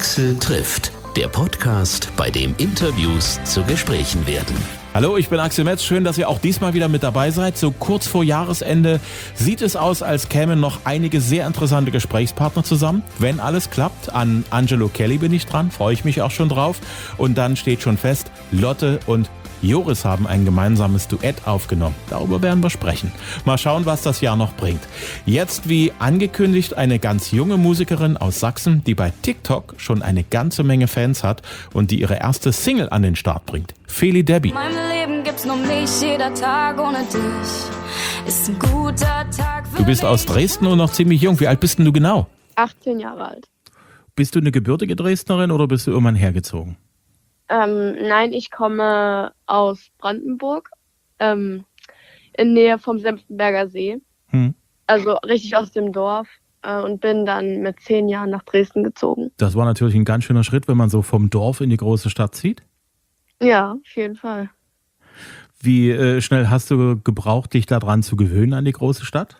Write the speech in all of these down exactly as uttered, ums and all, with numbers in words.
Axel trifft, der Podcast, bei dem Interviews zu Gesprächen werden. Hallo, ich bin Axel Metz. Schön, dass ihr auch diesmal wieder mit dabei seid. So kurz vor Jahresende sieht es aus, als kämen noch einige sehr interessante Gesprächspartner zusammen. Wenn alles klappt, an Angelo Kelly bin ich dran, freue ich mich auch schon drauf. Und dann steht schon fest, Lotte und Joris haben ein gemeinsames Duett aufgenommen. Darüber werden wir sprechen. Mal schauen, was das Jahr noch bringt. Jetzt, wie angekündigt, eine ganz junge Musikerin aus Sachsen, die bei TikTok schon eine ganze Menge Fans hat und die ihre erste Single an den Start bringt. Feli Debbie. Mein Leben gibt's nur mich, jeder Tag ohne dich ist ein guter Tag für Du bist aus Dresden und noch ziemlich jung. Wie alt bist denn du genau? achtzehn Jahre alt. Bist du eine gebürtige Dresdnerin oder bist du irgendwann hergezogen? Ähm, nein, ich komme aus Brandenburg, ähm, in Nähe vom Senftenberger See. Hm. Also richtig aus dem Dorf äh, und bin dann mit zehn Jahren nach Dresden gezogen. Das war natürlich ein ganz schöner Schritt, wenn man so vom Dorf in die große Stadt zieht. Ja, auf jeden Fall. Wie äh, schnell hast du gebraucht, dich daran zu gewöhnen an die große Stadt?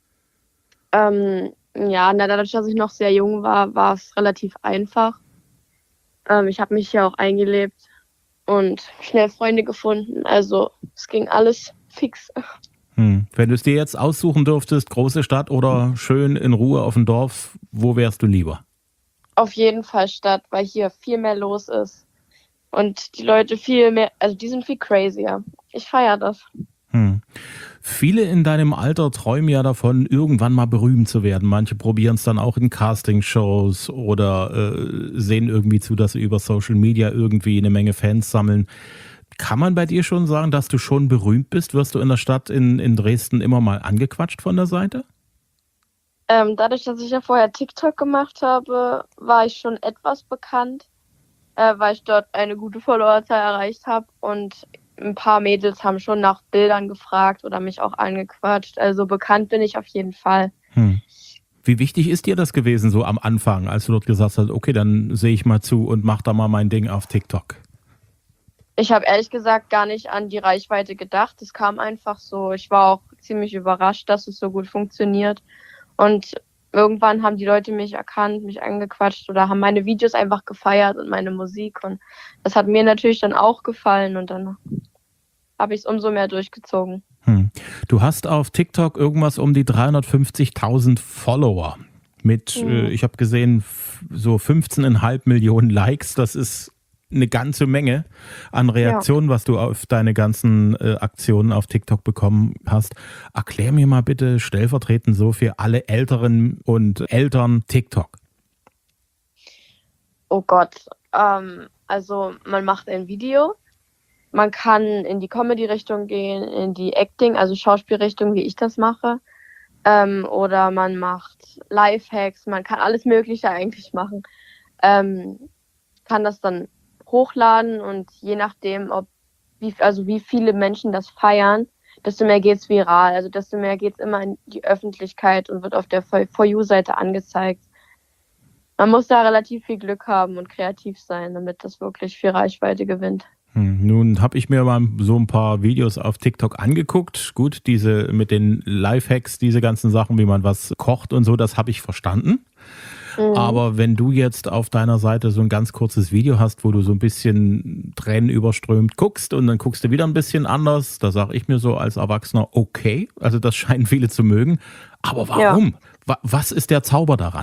Ähm, ja, na, dadurch, dass ich noch sehr jung war, war es relativ einfach. Ähm, ich habe mich hier auch eingelebt und schnell Freunde gefunden. Also es ging alles fix. Hm. Wenn du es dir jetzt aussuchen dürftest, große Stadt oder schön in Ruhe auf dem Dorf, wo wärst du lieber? Auf jeden Fall Stadt, weil hier viel mehr los ist. Und die Leute viel mehr, also die sind viel crazier. Ich feiere das. Hm. Viele in deinem Alter träumen ja davon, irgendwann mal berühmt zu werden. Manche probieren es dann auch in Castingshows oder äh, sehen irgendwie zu, dass sie über Social Media irgendwie eine Menge Fans sammeln. Kann man bei dir schon sagen, dass du schon berühmt bist? Wirst du in der Stadt in, in Dresden immer mal angequatscht von der Seite? Ähm, dadurch, dass ich ja vorher TikTok gemacht habe, war ich schon etwas bekannt, äh, weil ich dort eine gute Followerzahl erreicht habe. Und ein paar Mädels haben schon nach Bildern gefragt oder mich auch angequatscht. Also bekannt bin ich auf jeden Fall. Hm. Wie wichtig ist dir das gewesen so am Anfang, als du dort gesagt hast, okay, dann sehe ich mal zu und mach da mal mein Ding auf TikTok? Ich habe ehrlich gesagt gar nicht an die Reichweite gedacht. Es kam einfach so. Ich war auch ziemlich überrascht, dass es so gut funktioniert. Und irgendwann haben die Leute mich erkannt, mich angequatscht oder haben meine Videos einfach gefeiert und meine Musik. Und das hat mir natürlich dann auch gefallen und dann habe ich es umso mehr durchgezogen. Hm. Du hast auf TikTok irgendwas um die dreihundertfünfzigtausend Follower mit, hm. äh, ich habe gesehen, f- so fünfzehn Komma fünf Millionen Likes. Das ist eine ganze Menge an Reaktionen, ja, was du auf deine ganzen äh, Aktionen auf TikTok bekommen hast. Erklär mir mal bitte stellvertretend so für alle Älteren und Eltern TikTok. Oh Gott, ähm, also man macht ein Video, man kann in die Comedy-Richtung gehen, in die Acting, also Schauspielrichtung, wie ich das mache, ähm, oder man macht Lifehacks, man kann alles Mögliche eigentlich machen, ähm, kann das dann hochladen und je nachdem, ob wie, also wie viele Menschen das feiern, desto mehr geht's viral, also desto mehr geht's immer in die Öffentlichkeit und wird auf der For You-Seite angezeigt. Man muss da relativ viel Glück haben und kreativ sein, damit das wirklich viel Reichweite gewinnt. Hm, nun habe ich mir mal so ein paar Videos auf TikTok angeguckt. Gut, diese mit den Lifehacks, diese ganzen Sachen, wie man was kocht und so, das habe ich verstanden. Aber wenn du jetzt auf deiner Seite so ein ganz kurzes Video hast, wo du so ein bisschen Tränen überströmt guckst und dann guckst du wieder ein bisschen anders, da sage ich mir so als Erwachsener, okay, also das scheinen viele zu mögen. Aber warum? Ja. Was ist der Zauber daran?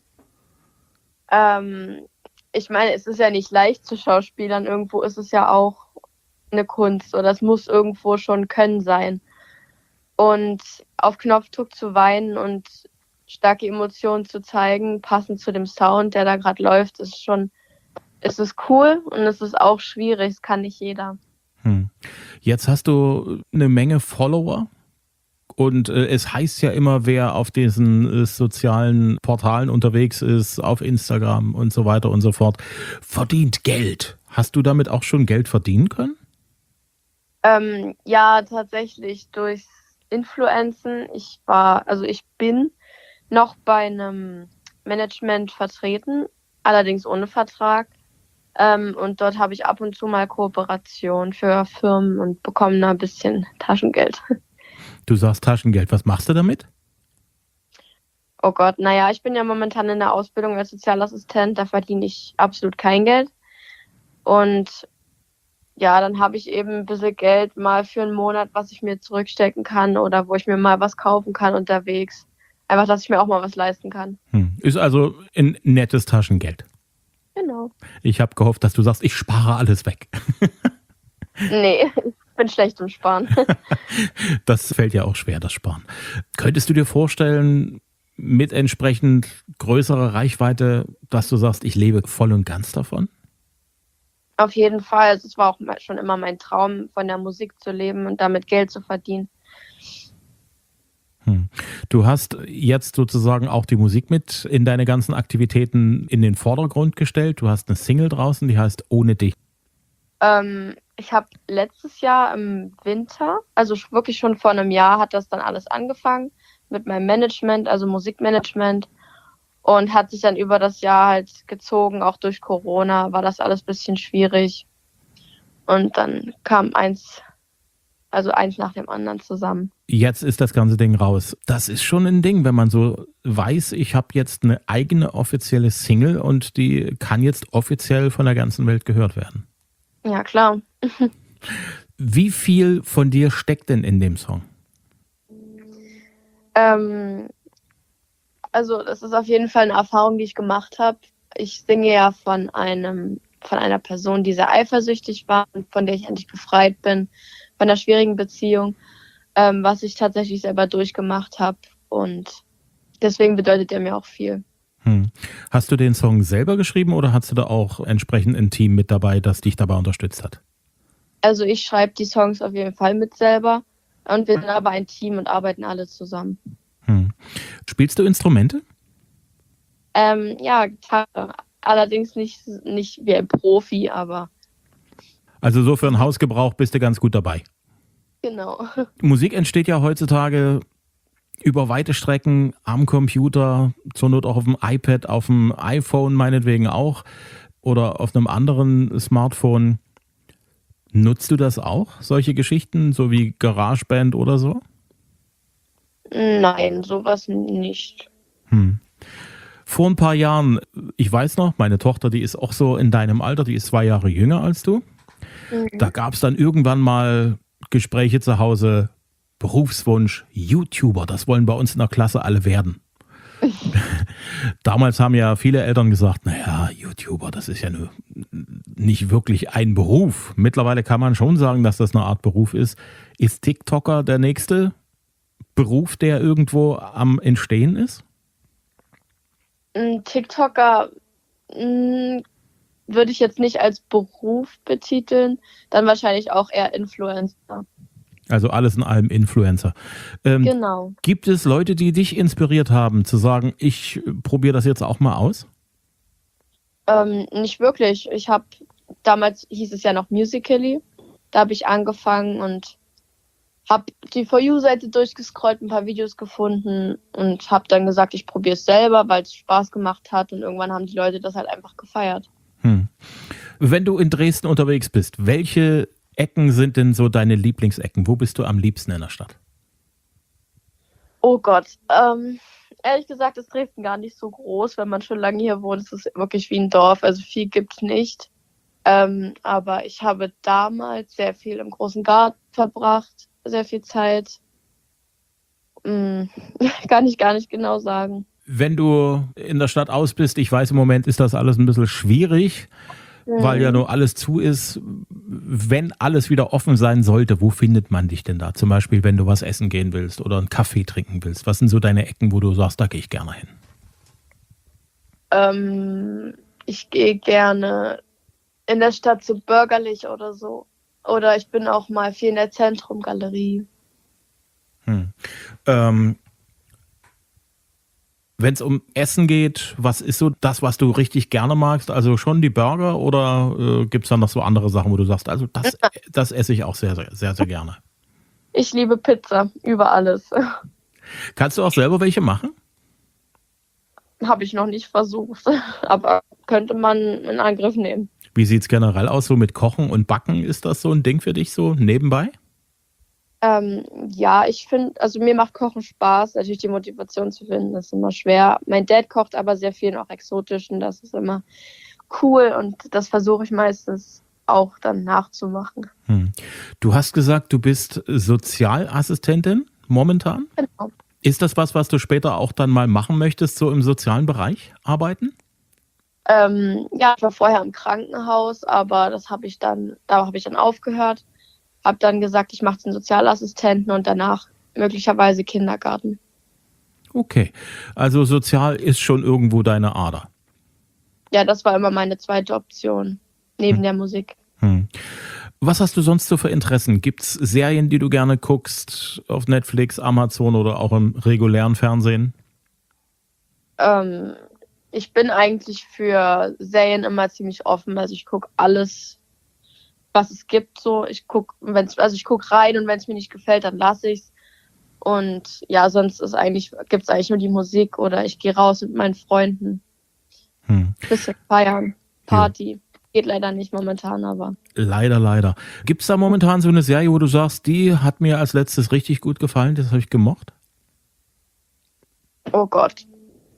Ähm, ich meine, es ist ja nicht leicht zu Schauspielern. Irgendwo ist es ja auch eine Kunst oder es muss irgendwo schon Können sein. Und auf Knopfdruck zu weinen und starke Emotionen zu zeigen, passend zu dem Sound, der da gerade läuft, ist schon, ist es cool und es ist auch schwierig, es kann nicht jeder. Hm. Jetzt hast du eine Menge Follower und äh, es heißt ja immer, wer auf diesen äh, sozialen Portalen unterwegs ist, auf Instagram und so weiter und so fort, verdient Geld. Hast du damit auch schon Geld verdienen können? Ähm, ja, tatsächlich durchs Influencen. Ich war, also ich bin noch bei einem Management vertreten, allerdings ohne Vertrag. Ähm, und dort habe ich ab und zu mal Kooperation für Firmen und bekomme da ein bisschen Taschengeld. Du sagst Taschengeld. Was machst du damit? Oh Gott, naja, ich bin ja momentan in der Ausbildung als Sozialassistent, da verdiene ich absolut kein Geld. Und ja, dann habe ich eben ein bisschen Geld mal für einen Monat, was ich mir zurückstecken kann oder wo ich mir mal was kaufen kann unterwegs. Einfach, dass ich mir auch mal was leisten kann. Hm. Ist also ein nettes Taschengeld. Genau. Ich habe gehofft, dass du sagst, ich spare alles weg. Nee, ich bin schlecht im Sparen. Das fällt ja auch schwer, das Sparen. Könntest du dir vorstellen, mit entsprechend größerer Reichweite, dass du sagst, ich lebe voll und ganz davon? Auf jeden Fall. Also es war auch schon immer mein Traum, von der Musik zu leben und damit Geld zu verdienen. Hm. Du hast jetzt sozusagen auch die Musik mit in deine ganzen Aktivitäten in den Vordergrund gestellt. Du hast eine Single draußen, die heißt Ohne dich. Ähm, ich habe letztes Jahr im Winter, also wirklich schon vor einem Jahr, hat das dann alles angefangen mit meinem Management, also Musikmanagement. Und hat sich dann über das Jahr halt gezogen, auch durch Corona war das alles ein bisschen schwierig. Und dann kam eins, also eins nach dem anderen zusammen. Jetzt ist das ganze Ding raus. Das ist schon ein Ding, wenn man so weiß, ich habe jetzt eine eigene offizielle Single und die kann jetzt offiziell von der ganzen Welt gehört werden. Ja, klar. Wie viel von dir steckt denn in dem Song? Ähm, also das ist auf jeden Fall eine Erfahrung, die ich gemacht habe. Ich singe ja von einem, von einer Person, die sehr eifersüchtig war und von der ich endlich befreit bin, von einer schwierigen Beziehung, ähm, was ich tatsächlich selber durchgemacht habe. Und deswegen bedeutet er mir auch viel. Hm. Hast du den Song selber geschrieben oder hast du da auch entsprechend ein Team mit dabei, das dich dabei unterstützt hat? Also ich schreibe die Songs auf jeden Fall mit selber und wir sind aber ein Team und arbeiten alle zusammen. Hm. Spielst du Instrumente? Ähm, ja, Gitarre. Allerdings nicht, nicht wie ein Profi, aber Also so für einen Hausgebrauch bist du ganz gut dabei. genau. Musik entsteht ja heutzutage über weite Strecken am Computer, zur Not auch auf dem iPad, auf dem iPhone meinetwegen auch oder auf einem anderen Smartphone. Nutzt du das auch, solche Geschichten, so wie GarageBand oder so? Nein, sowas nicht. Hm. Vor ein paar Jahren, ich weiß noch, meine Tochter, die ist auch so in deinem Alter, die ist zwei Jahre jünger als du. Mhm. Da gab es dann irgendwann mal Gespräche zu Hause, Berufswunsch, YouTuber, das wollen bei uns in der Klasse alle werden. Damals haben ja viele Eltern gesagt, naja, YouTuber, das ist ja nur nicht wirklich ein Beruf. Mittlerweile kann man schon sagen, dass das eine Art Beruf ist. Ist TikToker der nächste Beruf, der irgendwo am Entstehen ist? Ein TikToker mh, würde ich jetzt nicht als Beruf betiteln, dann wahrscheinlich auch eher Influencer. Also alles in allem Influencer. Ähm, Genau. Gibt es Leute, die dich inspiriert haben, zu sagen, ich probiere das jetzt auch mal aus? Ähm, nicht wirklich. Ich habe, damals hieß es ja noch Musical.ly, da habe ich angefangen und habe die For You-Seite durchgescrollt, ein paar Videos gefunden und habe dann gesagt, ich probiere es selber, weil es Spaß gemacht hat und irgendwann haben die Leute das halt einfach gefeiert. Hm. Wenn du in Dresden unterwegs bist, welche Ecken sind denn so deine Lieblingsecken? Wo bist du am liebsten in der Stadt? Oh Gott, ähm, ehrlich gesagt ist Dresden gar nicht so groß, wenn man schon lange hier wohnt. Es ist wirklich wie ein Dorf, also viel gibt's nicht. Ähm, aber ich habe damals sehr viel im großen Garten verbracht, sehr viel Zeit. Hm, kann ich gar nicht genau sagen. Wenn du in der Stadt aus bist, ich weiß, im Moment ist das alles ein bisschen schwierig, Hm. weil ja nur alles zu ist. Wenn alles wieder offen sein sollte, wo findet man dich denn da? Zum Beispiel, wenn du was essen gehen willst oder einen Kaffee trinken willst. Was sind so deine Ecken, wo du sagst, da gehe ich gerne hin? Ähm, ich gehe gerne in der Stadt so bürgerlich oder so. Oder ich bin auch mal viel in der Zentrumgalerie. Hm. Ähm, Wenn es um Essen geht, was ist so das, was du richtig gerne magst? Also schon die Burger oder äh, gibt es dann noch so andere Sachen, wo du sagst, also das, das esse ich auch sehr, sehr, sehr, sehr gerne. Ich liebe Pizza, über alles. Kannst du auch selber welche machen? Habe ich noch nicht versucht, aber könnte man in Angriff nehmen. Wie sieht es generell aus, so mit Kochen und Backen? Ist das so ein Ding für dich so nebenbei? Ähm, ja, ich finde, also mir macht Kochen Spaß. Natürlich die Motivation zu finden, ist immer schwer. Mein Dad kocht aber sehr viel, auch exotisch, und das ist immer cool und das versuche ich meistens auch dann nachzumachen. Hm. Du hast gesagt, du bist Sozialassistentin momentan. Genau. Ist das was, was du später auch dann mal machen möchtest, so im sozialen Bereich arbeiten? Ähm, ja, ich war vorher im Krankenhaus, aber das habe ich dann, da habe ich dann aufgehört. Habe dann gesagt, ich mache den Sozialassistenten und danach möglicherweise Kindergarten. Okay, also sozial ist schon irgendwo deine Ader. Ja, das war immer meine zweite Option, neben hm. der Musik. Hm. Was hast du sonst so für Interessen? Gibt's Serien, die du gerne guckst, auf Netflix, Amazon oder auch im regulären Fernsehen? Ähm, ich bin eigentlich für Serien immer ziemlich offen. Also ich gucke alles, was es gibt. So, ich gucke, wenn's, also ich gucke rein und wenn es mir nicht gefällt, dann lasse ich's. Und ja, sonst ist eigentlich, gibt's eigentlich nur die Musik oder ich gehe raus mit meinen Freunden. Hm. Bisschen feiern, Party. Ja. Geht leider nicht momentan, aber. Leider, leider. Gibt es da momentan so eine Serie, wo du sagst, die hat mir als letztes richtig gut gefallen, das habe ich gemocht? Oh Gott.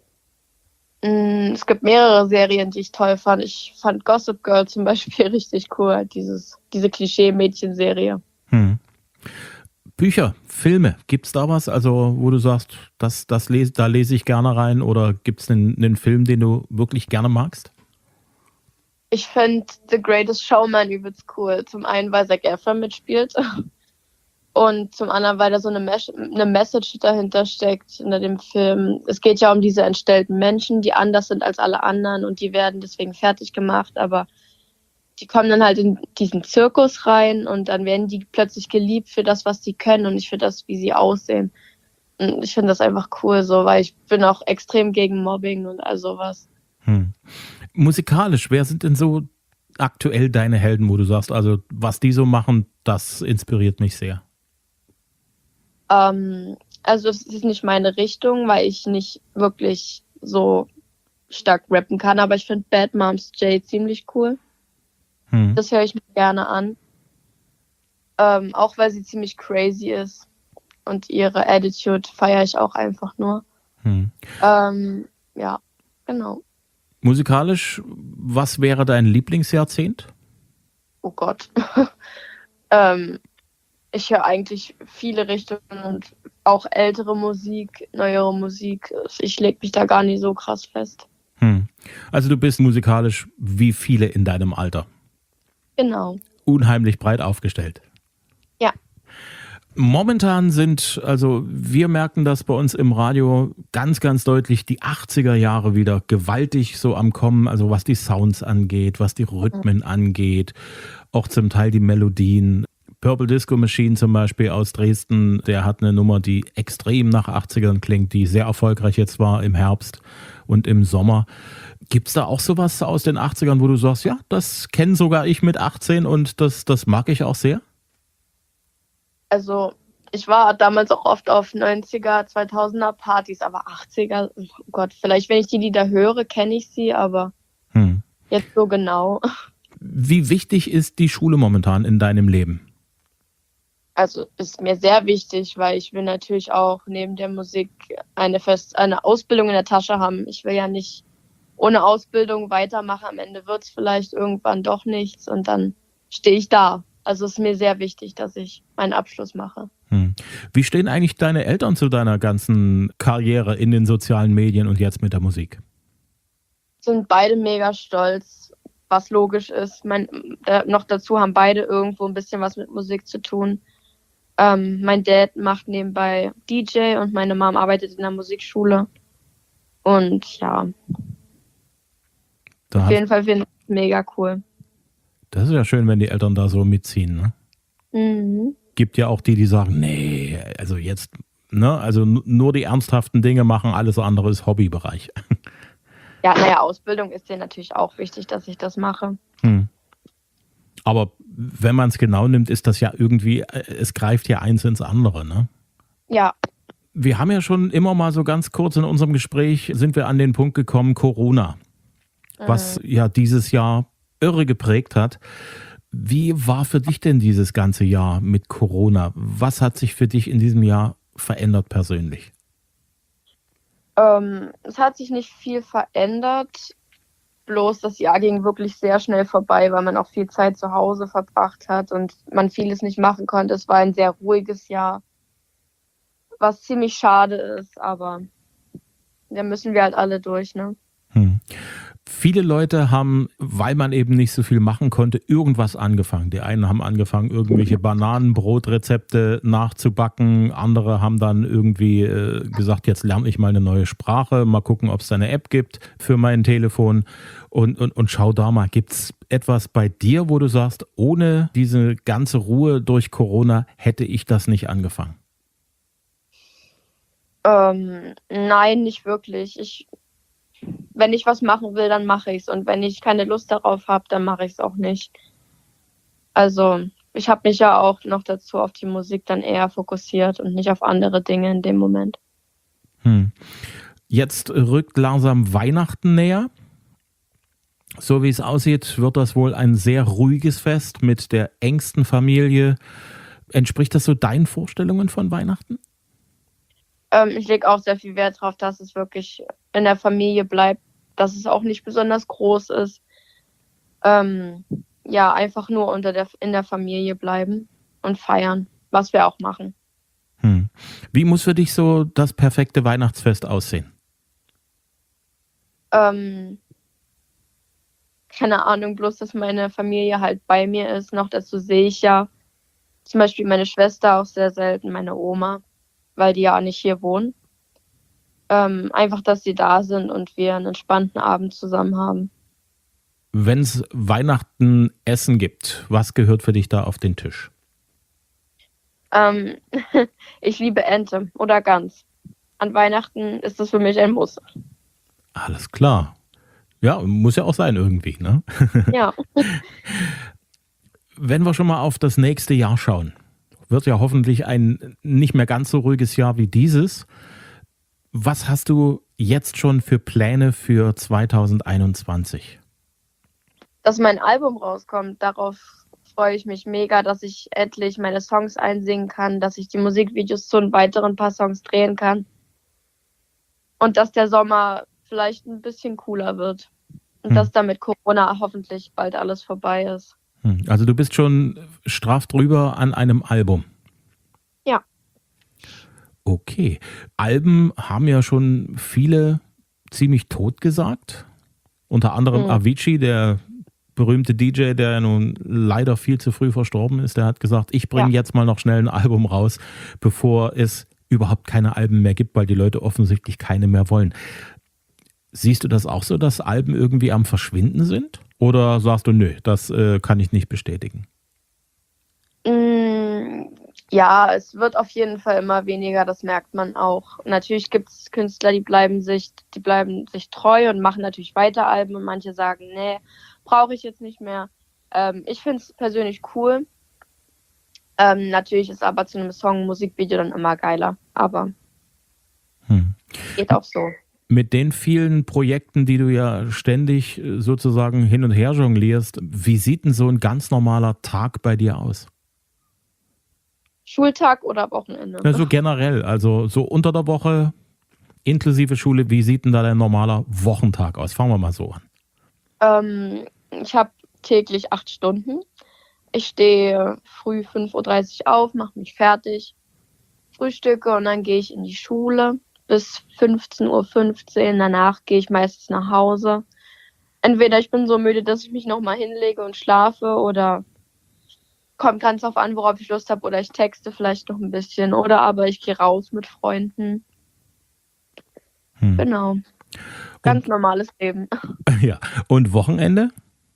Es gibt mehrere Serien, die ich toll fand. Ich fand Gossip Girl zum Beispiel richtig cool, dieses, diese Klischee-Mädchen-Serie. Hm. Bücher, Filme, gibt es da was, also wo du sagst, das, das lese, da lese ich gerne rein, oder gibt es einen, einen Film, den du wirklich gerne magst? Ich finde The Greatest Showman übelst cool. Zum einen, weil Zac Efron mitspielt und zum anderen, weil da so eine, Mes- eine Message dahinter steckt hinter dem Film. Es geht ja um diese entstellten Menschen, die anders sind als alle anderen und die werden deswegen fertig gemacht, aber die kommen dann halt in diesen Zirkus rein und dann werden die plötzlich geliebt für das, was sie können und nicht für das, wie sie aussehen. Und ich finde das einfach cool so, weil ich bin auch extrem gegen Mobbing und all sowas. Hm. Musikalisch, wer sind denn so aktuell deine Helden, wo du sagst, also was die so machen, das inspiriert mich sehr? Ähm, also es ist nicht meine Richtung, weil ich nicht wirklich so stark rappen kann, aber ich finde Bad Moms J ziemlich cool. Hm. Das höre ich mir gerne an. Ähm, auch weil sie ziemlich crazy ist und ihre Attitude feiere ich auch einfach nur. Hm. Ähm, ja, genau. Musikalisch, was wäre dein Lieblingsjahrzehnt? Oh Gott. ähm, ich höre eigentlich viele Richtungen und auch ältere Musik, neuere Musik. Ich lege mich da gar nicht so krass fest. Hm. Also du bist musikalisch wie viele in deinem Alter? Genau. Unheimlich breit aufgestellt. Ja. Momentan sind, also wir merken das bei uns im Radio ganz, ganz deutlich, die achtziger Jahre wieder gewaltig so am Kommen, also was die Sounds angeht, was die Rhythmen angeht, auch zum Teil die Melodien. Purple Disco Machine zum Beispiel aus Dresden, der hat eine Nummer, die extrem nach achtzigern klingt, die sehr erfolgreich jetzt war im Herbst und im Sommer. Gibt es da auch sowas aus den achtzigern, wo du sagst, ja, das kenne sogar ich mit achtzehn und das, das mag ich auch sehr? Also ich war damals auch oft auf neunziger, zweitausender Partys, aber achtziger, oh Gott, vielleicht wenn ich die Lieder höre, kenne ich sie, aber hm. jetzt so genau. Wie wichtig ist die Schule momentan in deinem Leben? Also ist mir sehr wichtig, weil ich will natürlich auch neben der Musik eine, Fest- eine Ausbildung in der Tasche haben. Ich will ja nicht ohne Ausbildung weitermachen. Am Ende wird es vielleicht irgendwann doch nichts und dann stehe ich da. Also es ist mir sehr wichtig, dass ich meinen Abschluss mache. Hm. Wie stehen eigentlich deine Eltern zu deiner ganzen Karriere in den sozialen Medien und jetzt mit der Musik? Sind beide mega stolz, was logisch ist. Mein, äh, noch dazu haben beide irgendwo ein bisschen was mit Musik zu tun. Ähm, mein Dad macht nebenbei D J und meine Mom arbeitet in der Musikschule. Und ja, da auf jeden Fall finde ich es mega cool. Das ist ja schön, wenn die Eltern da so mitziehen, ne? Mhm. Gibt ja auch die, die sagen, nee, also jetzt, ne, also nur die ernsthaften Dinge machen, alles andere ist Hobbybereich. Ja, naja, Ausbildung ist dir natürlich auch wichtig, dass ich das mache. Hm. Aber wenn man es genau nimmt, ist das ja irgendwie, es greift ja eins ins andere, ne? Ja. Wir haben ja schon immer mal so ganz kurz in unserem Gespräch, sind wir an den Punkt gekommen, Corona, was mhm. ja dieses Jahr irre geprägt hat. Wie war für dich denn dieses ganze Jahr mit Corona? Was hat sich für dich in diesem Jahr verändert persönlich? Ähm, es hat sich nicht viel verändert, bloß das Jahr ging wirklich sehr schnell vorbei, weil man auch viel Zeit zu Hause verbracht hat und man vieles nicht machen konnte. Es war ein sehr ruhiges Jahr, was ziemlich schade ist, aber da müssen wir halt alle durch, ne? Hm. Viele Leute haben, weil man eben nicht so viel machen konnte, irgendwas angefangen. Die einen haben angefangen, irgendwelche Bananenbrotrezepte nachzubacken. Andere haben dann irgendwie äh, gesagt, jetzt lerne ich mal eine neue Sprache. Mal gucken, ob es da eine App gibt für mein Telefon. Und, und, und schau da mal, gibt es etwas bei dir, wo du sagst, ohne diese ganze Ruhe durch Corona hätte ich das nicht angefangen? Ähm, nein, nicht wirklich. Ich Wenn ich was machen will, dann mache ich es. Und wenn ich keine Lust darauf habe, dann mache ich es auch nicht. Also ich habe mich ja auch noch dazu auf die Musik dann eher fokussiert und nicht auf andere Dinge in dem Moment. Hm. Jetzt rückt langsam Weihnachten näher. So wie es aussieht, wird das wohl ein sehr ruhiges Fest mit der engsten Familie. Entspricht das so deinen Vorstellungen von Weihnachten? Ähm, ich lege auch sehr viel Wert darauf, dass es wirklich in der Familie bleibt, dass es auch nicht besonders groß ist. Ähm, ja, einfach nur unter der, in der Familie bleiben und feiern, was wir auch machen. Hm. Wie muss für dich so das perfekte Weihnachtsfest aussehen? Ähm, keine Ahnung, bloß, dass meine Familie halt bei mir ist. Noch dazu sehe ich ja zum Beispiel meine Schwester auch sehr selten, meine Oma, weil die ja nicht hier wohnen. Ähm, einfach, dass sie da sind und wir einen entspannten Abend zusammen haben. Wenn es Weihnachten Essen gibt, was gehört für dich da auf den Tisch? Ähm, ich liebe Ente oder Gans. An Weihnachten ist das für mich ein Muss. Alles klar. Ja, muss ja auch sein irgendwie, ne? Ja. Wenn wir schon mal auf das nächste Jahr schauen, wird ja hoffentlich ein nicht mehr ganz so ruhiges Jahr wie dieses. Was hast du jetzt schon für Pläne für zwanzig einundzwanzig? Dass mein Album rauskommt, darauf freue ich mich mega, dass ich endlich meine Songs einsingen kann, dass ich die Musikvideos zu einen weiteren paar Songs drehen kann und dass der Sommer vielleicht ein bisschen cooler wird und hm. dass damit Corona hoffentlich bald alles vorbei ist. Hm. Also du bist schon straff drüber an einem Album? Ja. Okay. Alben haben ja schon viele ziemlich tot gesagt. Unter anderem hm. Avicii, der berühmte D J, der nun leider viel zu früh verstorben ist, der hat gesagt, ich bringe ja. jetzt mal noch schnell ein Album raus, bevor es überhaupt keine Alben mehr gibt, weil die Leute offensichtlich keine mehr wollen. Siehst du das auch so, dass Alben irgendwie am Verschwinden sind? Oder sagst du, nö, das äh, kann ich nicht bestätigen? Mm, ja, es wird auf jeden Fall immer weniger, das merkt man auch. Natürlich gibt es Künstler, die bleiben sich, die bleiben sich treu und machen natürlich weiter Alben und manche sagen, nee, brauche ich jetzt nicht mehr. Ähm, ich finde es persönlich cool. Ähm, natürlich ist aber zu einem Song ein Musikvideo dann immer geiler, aber hm. geht auch so. Mit den vielen Projekten, die du ja ständig sozusagen hin und her jonglierst, wie sieht denn so ein ganz normaler Tag bei dir aus? Schultag oder Wochenende? Ja, so generell, also so unter der Woche, inklusive Schule, wie sieht denn da dein normaler Wochentag aus? Fangen wir mal so an. Ähm, ich habe täglich acht Stunden. Ich stehe früh fünf Uhr dreißig auf, mache mich fertig, frühstücke und dann gehe ich in die Schule bis fünfzehn Uhr fünfzehn. Danach gehe ich meistens nach Hause. Entweder ich bin so müde, dass ich mich nochmal hinlege und schlafe oder kommt ganz drauf an, worauf ich Lust habe oder ich texte vielleicht noch ein bisschen oder aber ich gehe raus mit Freunden. Hm. Genau. Ganz und, normales Leben. Ja. Und Wochenende?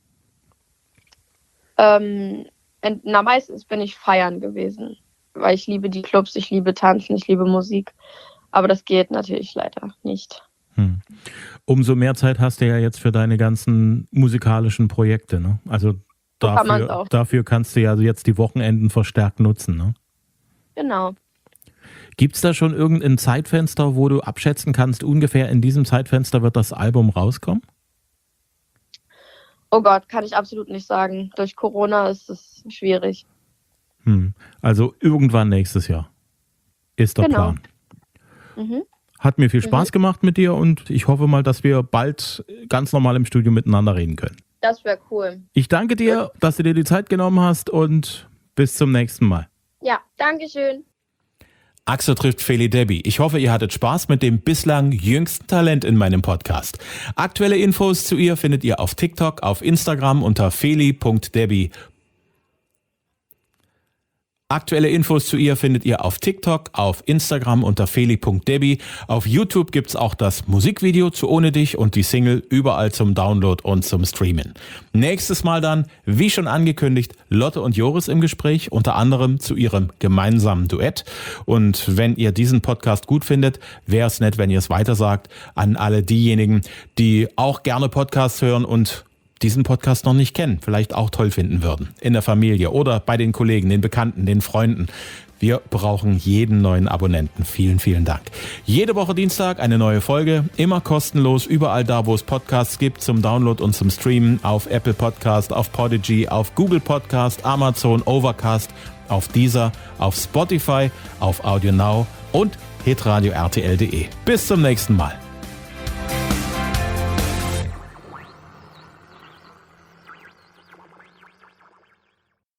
Ähm, na, meistens bin ich feiern gewesen, weil ich liebe die Clubs, ich liebe Tanzen, ich liebe Musik. Aber das geht natürlich leider nicht. Hm. Umso mehr Zeit hast du ja jetzt für deine ganzen musikalischen Projekte, ne? Also dafür, kann dafür kannst du ja jetzt die Wochenenden verstärkt nutzen, ne? Genau. Gibt es da schon irgendein Zeitfenster, wo du abschätzen kannst, ungefähr in diesem Zeitfenster wird das Album rauskommen? Oh Gott, kann ich absolut nicht sagen. Durch Corona ist es schwierig. Hm. Also irgendwann nächstes Jahr ist der Genau. Plan. Mhm. Hat mir viel Spaß mhm. gemacht mit dir und ich hoffe mal, dass wir bald ganz normal im Studio miteinander reden können. Das wäre cool. Ich danke dir, dass du dir die Zeit genommen hast und bis zum nächsten Mal. Ja, danke schön. Axel trifft Feli Debbie. Ich hoffe, ihr hattet Spaß mit dem bislang jüngsten Talent in meinem Podcast. Aktuelle Infos zu ihr findet ihr auf TikTok, auf Instagram unter feli punkt debbie. Aktuelle Infos zu ihr findet ihr auf TikTok, auf Instagram unter feli punkt debbie. Auf YouTube gibt's auch das Musikvideo zu Ohne dich und die Single überall zum Download und zum Streamen. Nächstes Mal dann, wie schon angekündigt, Lotte und Joris im Gespräch, unter anderem zu ihrem gemeinsamen Duett. Und wenn ihr diesen Podcast gut findet, wäre es nett, wenn ihr es weitersagt an alle diejenigen, die auch gerne Podcasts hören und diesen Podcast noch nicht kennen, vielleicht auch toll finden würden. In der Familie oder bei den Kollegen, den Bekannten, den Freunden. Wir brauchen jeden neuen Abonnenten. Vielen, vielen Dank. Jede Woche Dienstag eine neue Folge, immer kostenlos, überall da, wo es Podcasts gibt, zum Download und zum Streamen, auf Apple Podcast, auf Podigy, auf Google Podcast, Amazon, Overcast, auf Deezer, auf Spotify, auf Audio Now und hitradio R T L punkt de. Bis zum nächsten Mal.